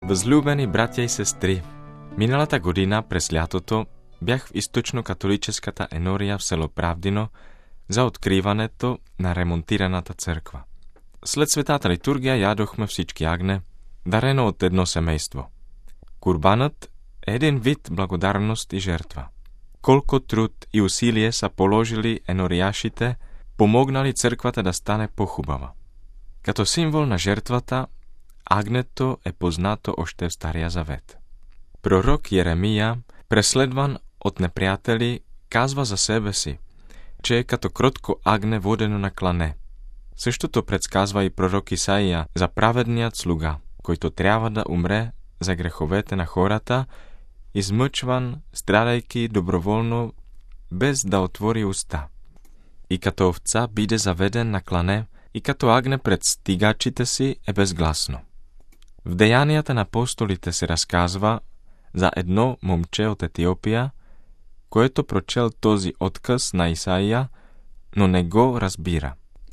Възлюбени братя и сестри, миналата година през лятото бях в източно-католическата енория в село Правдино за откриването на ремонтираната църква. След светата литургия ядохме всички агне, дарено от едно семейство. Курбанът е един вид благодарност и жертва. Колко труд и усилие са положили енорияшите, помогнали църквата да стане по-хубава. Като символ на жертвата, агнето е познато още в Стария Завет. Пророк Еремия, преследван от неприятели, казва за себе си, че е като кротко агне водено на клане. Същото предсказва и пророк Исаия за праведният слуга, който трябва да умре за греховете на хората, измъчван, страдайки доброволно, без да отвори уста. И като овца биде заведен на клане, и като агне пред стигачите си е безгласно. В деянията на апостолите се разказва за едно момче от Етиопия, което прочел този отказ на Исаия, но не го разбира.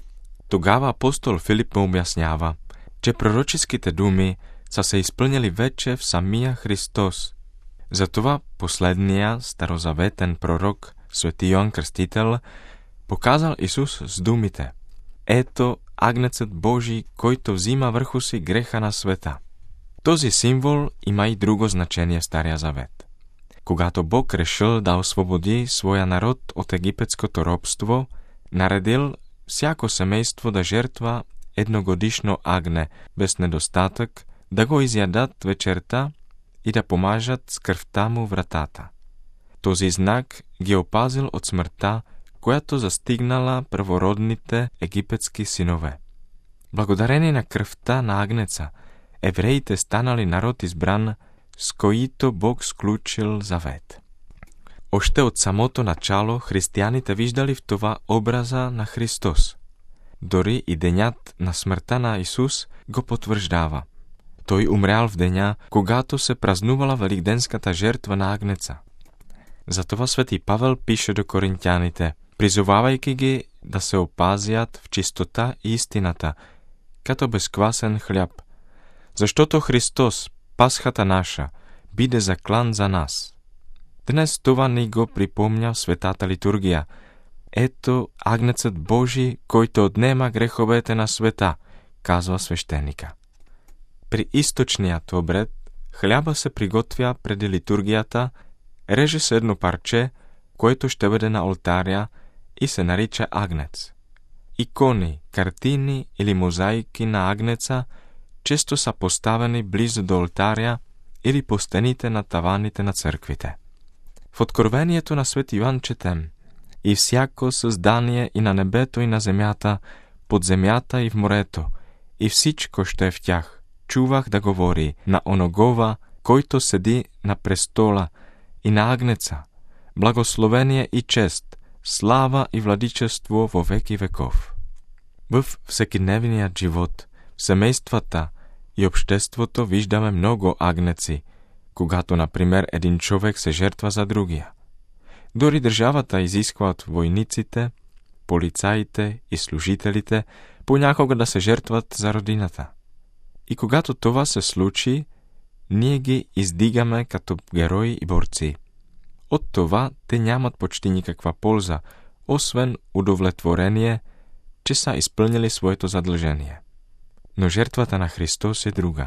Тогава апостол Филип му обяснява, че пророческите думи са се изпълнили вече в самия Христос. Затова последния старозаветен пророк, свети Йоан Кръстител, показал Исус с думите: „Ето агнецът Божий, който взима върху си греха на света“. Този символ има и друго значение в Стария Завет. Когато Бог решил да освободи своя народ от египетското робство, наредил всяко семейство да жертва едногодишно агне без недостатък, да го изядат вечерта и да помажат с кръвта му вратата. Този знак ги опазил от смъртта, която застигнала първородните египетски синове. Благодарение на кръвта на агнеца, евреите станали народ избран, с който Бог сключил завет. Още от самото начало християните виждали в това образа на Христос. Дори и денят на смъртта на Исус го потвърждава. Той умрял в деня, когато се празнувала великденската жертва на агнеца. Затова свети Павел пише до коринтяните, призовавайки ги да се опазят в чистота и истината, като безквасен хляб. Защото Христос, Пасхата наша, биде заклан за нас. Днес това ни го припомня в светата литургия. Ето агнецът Божий, който отнема греховете на света, казва свещеника. При източният обред хляба се приготвя преди литургията, реже се едно парче, което ще бъде на олтаря и се нарича агнец. Икони, картини или мозаики на агнеца често са поставени близо до олтаря или по стените на таваните на църквите. В Откровението на свети Йоан четем: „И всяко създание и на небето и на земята, под земята и в морето, и всичко, що е в тях, чувах да говори на оногова, който седи на престола, и на агнеца, благословение и чест, слава и владичество во веки веков“. В всекидневният живот, в семействата и обществото виждаме много агнеци, когато, например, един човек се жертва за другия. Дори държавата изисква от войниците, полицаите и служителите понякога да се жертват за родината. И когато това се случи, ние ги издигаме като герои и борци. От това те нямат почти никаква полза, освен удовлетворение, че са изпълнили своето задължение. Но жертвата на Христос е друга.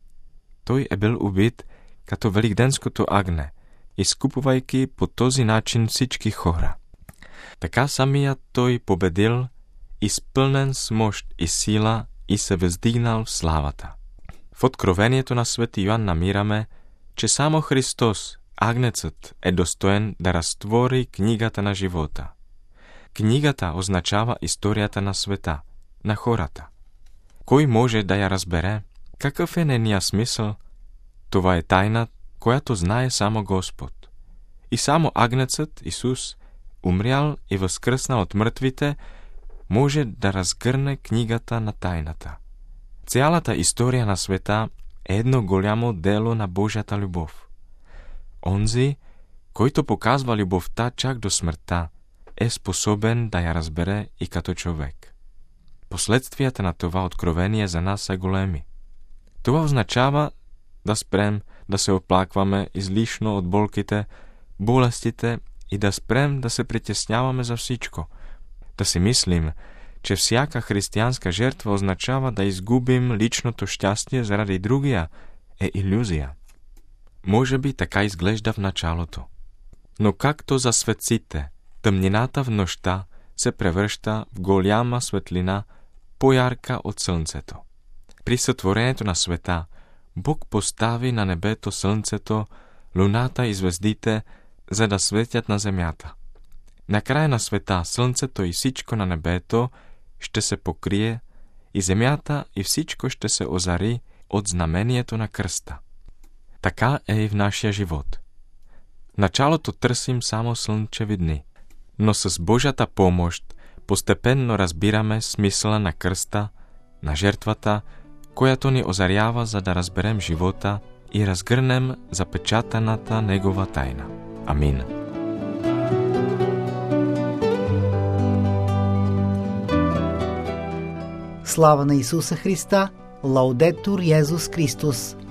Той е бил убит като великденското агне, изкупувайки по този начин всички хора. Така самият Той победил, изпълнен с мощ и сила, и се въздигнал в славата. В Откровението на свети Йоан намираме, че само Христос, агнецът, е достоен да разтвори книгата на живота. Книгата означава историята на света, на хората. Кой може да я разбере? Какъв е нейният смисъл? Това е тайна, която знае само Господ. И само агнецът Исус, умрял и възкръснал от мъртвите, може да разгърне книгата на тайната. Цялата история на света е едно голямо дело на Божията любов. Онзи, който показва любовта чак до смъртта, е способен да я разбере и като човек. Последствията на това откровение за нас са големи. Това означава да спрем да се оплакваме излишно от болките, болестите и да спрем да се притесняваме за всичко. Да си мислим, че всяка християнска жертва означава да изгубим личното щастие заради другия, е илюзия. Може би така изглежда в началото. Но както за светците, тъмнината в нощта се превръща в голяма светлина, по-ярка от слънцето. При сътворението на света Бог постави на небето слънцето, луната и звездите, за да светят на земята. Накрая на света слънцето и всичко на небето ще се покрие и земята и всичко ще се озари от знамението на кръста. Така е и в нашия живот. В началото търсим само слънчеви дни, но с Божията помощ постепенно разбираме смисъла на кръста, на жертвата, която ни озарява, за да разберем живота и разгърнем запечатаната Негова тайна. Амин. Слава на Исуса Христа! Лаудетур Йезус Христос!